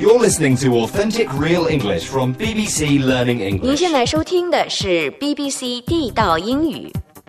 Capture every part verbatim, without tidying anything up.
You're listening to Authentic Real English from B B C Learning English. 您现在收听的是 B B C 地道英语。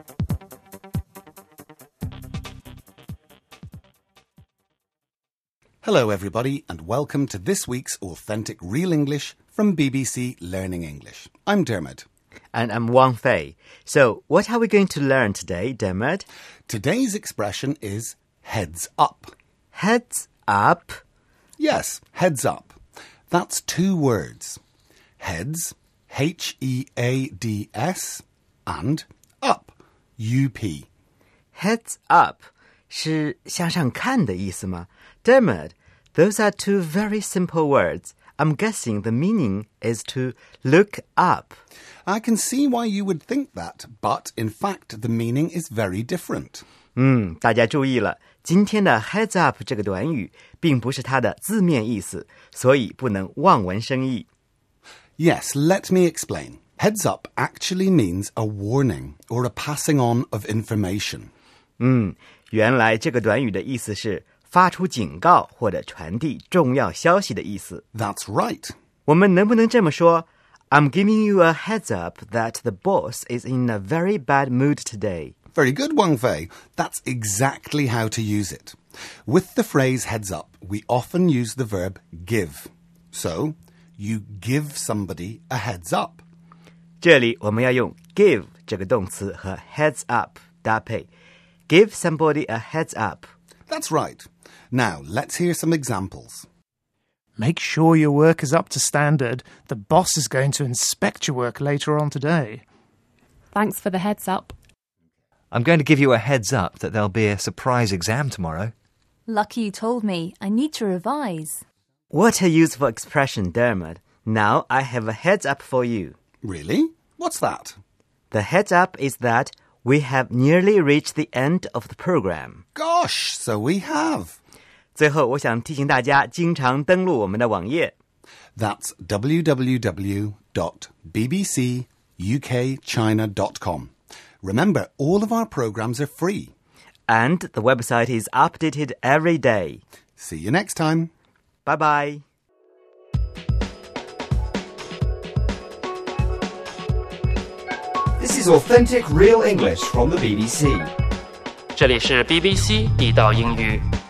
Hello everybody and welcome to this week's Authentic Real English from B B C Learning English. I'm Dermot. And I'm Wang Fei. So, what are we going to learn today, Dermot? Today's expression is heads up. Heads up? Yes, heads up. That's two words. Heads, H E A D S, and up, U P. Heads up 是向上看的意思吗？ Dermot, those are two very simple words. I'm guessing the meaning is to look up. I can see why you would think that, but in fact the meaning is very different. 嗯，大家注意了，今天的 heads up 这个短语并不是它的字面意思，所以不能望文生义。 Yes, let me explain. Heads up actually means a warning or a passing on of information. 嗯，原来这个短语的意思是发出警告或者传递重要消息的意思。 That's right. 我们能不能这么说？ I'm giving you a heads up that the boss is in a very bad mood today. Very good, Wang Fei. That's exactly how to use it. With the phrase heads up, we often use the verb give. So, you give somebody a heads up. 这里我们要用 give 这个动词和 heads up 搭配。Give somebody a heads up. That's right. Now, let's hear some examples. Make sure your work is up to standard. The boss is going to inspect your work later on today. Thanks for the heads up. I'm going to give you a heads up that there'll be a surprise exam tomorrow. Lucky you told me. I need to revise. What a useful expression, Dermot. Now I have a heads up for you. Really? What's that? The heads up is that we have nearly reached the end of the program. Gosh, so we have. 最后我想提醒大家经常登录我们的网页。 That's w w w dot b b c u k china dot com. Remember, all of our programs are free. And the website is updated every day. See you next time. Bye-bye. This is Authentic Real English from the B B C. 这里是 B B C 地道英语。